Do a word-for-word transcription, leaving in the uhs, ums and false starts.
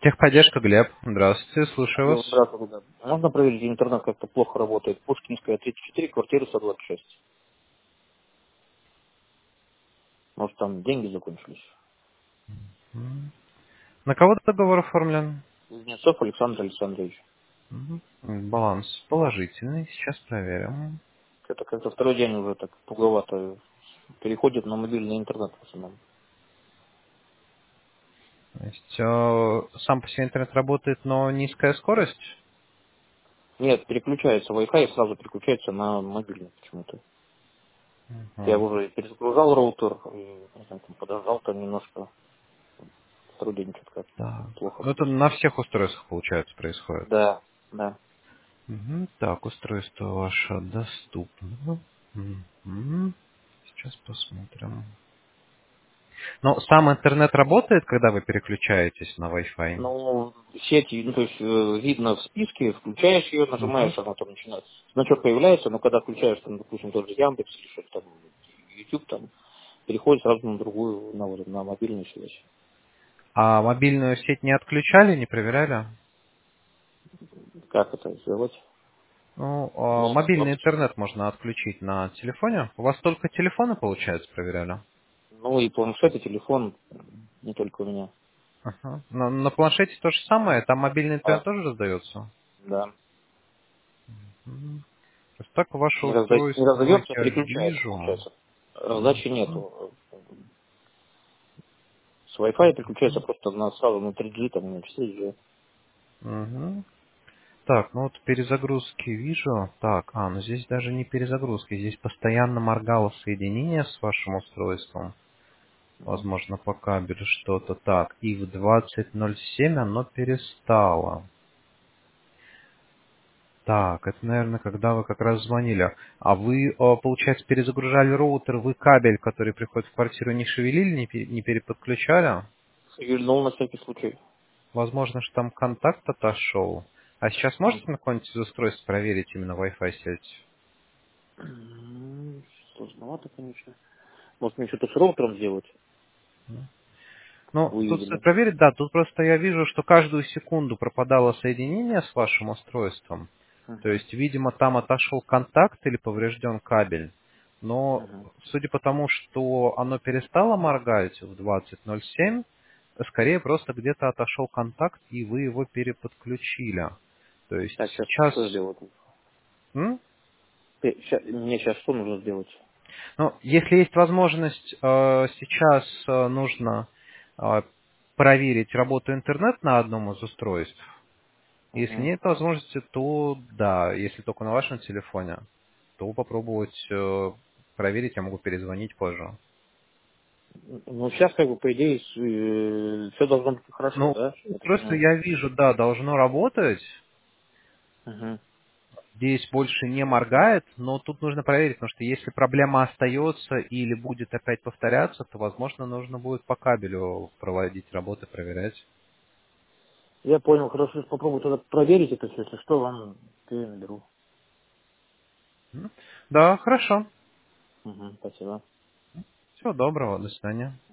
Техподдержка, Глеб. Здравствуйте, слушаю Алло, вас. здравствуйте. Да. Можно проверить, интернет как-то плохо работает? Пушкинская, тридцать четыре, квартира сто двадцать шесть. Может, там деньги закончились? М. На кого договор оформлен? Кузнецов Александр Александрович. Мгм. Баланс положительный. Сейчас проверим. Это как-то второй день уже так пуговато переходит на мобильный интернет в основном. То есть э, сам по себе интернет работает, но низкая скорость? Нет, переключается Wi-Fi и сразу переключается на мобильный почему-то. Я Мгм. уже перезагружал роутер, и, не знаю, там подождал там немножко. Второй день что-то как Так. плохо Ну, это работает. на всех устройствах, получается, происходит. Да, да. Мгм. Так, устройство ваше доступно. Мгм. Сейчас посмотрим. Но сам интернет работает, когда вы переключаетесь на Wi-Fi? Ну, сети, ну, то есть э, видно в списке, включаешь ее, Мгм. нажимаешь, она там начинает. Значок появляется, но когда включаешь, там, допустим, тот же Яндекс или что-то там, YouTube, там, переходит сразу на другую, на, вот, на мобильную связь. А мобильную сеть не отключали, не проверяли? Как это сделать? Ну, а, Можно мобильный кнопочку. интернет можно отключить на телефоне. У вас только телефоны, получается, проверяли? Ну и планшет, и телефон, не только у меня. Ага. На, на планшете то же самое, там мобильный интернет А, тоже раздается? да. Мгм. То есть так ваше Не, разда... не устройство раздается, а я переключается, вижу. получается. Раздачи Мгм. нету. С Wi-Fi переключается просто на сразу на три джи, там, на четыре джи. Мгм. Так, ну вот перезагрузки вижу. Так, а, ну здесь даже не перезагрузки, здесь постоянно моргало соединение с вашим устройством. Мгм. Возможно, по кабелю что-то так. И в двадцать ноль семь оно перестало. Так, это, наверное, когда вы как раз звонили. А вы, э, получается, перезагружали роутер, вы кабель, который приходит в квартиру, не шевелили, не, пе- не переподключали? Вильнул на всякий случай. Возможно, что там контакт отошел. А сейчас можете на какое-нибудь из устройств проверить именно Wi-Fi сеть? М, Сложновато, конечно. Может, мне что-то с роутером сделать? Ну, Вы тут стоит видели? проверить, да, тут просто я вижу, что каждую секунду пропадало соединение с вашим устройством. То Угу, есть, видимо, там отошел контакт или поврежден кабель. Но, угу. судя по тому, что оно перестало моргать в двадцать ноль семь, скорее просто где-то отошел контакт, и вы его переподключили. То есть Так, сейчас сейчас... что сделать? м? Э, ща- Мне сейчас что нужно сделать? Ну, если есть возможность, э, сейчас э, нужно э, проверить работу интернет на одном из устройств. Если Угу. нет возможности, то да, если только на вашем телефоне, то попробовать э, проверить, я могу перезвонить позже. Ну, сейчас, как бы, по идее, все должно быть хорошо, Ну, да? Я так просто понимаю. я вижу, да, должно работать. Угу. Здесь больше не моргает, но тут нужно проверить, потому что если проблема остается или будет опять повторяться, то, возможно, нужно будет по кабелю проводить работы, проверять. Я понял, хорошо, сейчас попробую тогда проверить это все, если что, вам я наберу. М? Да, хорошо. Угу, спасибо. Всего доброго, до свидания.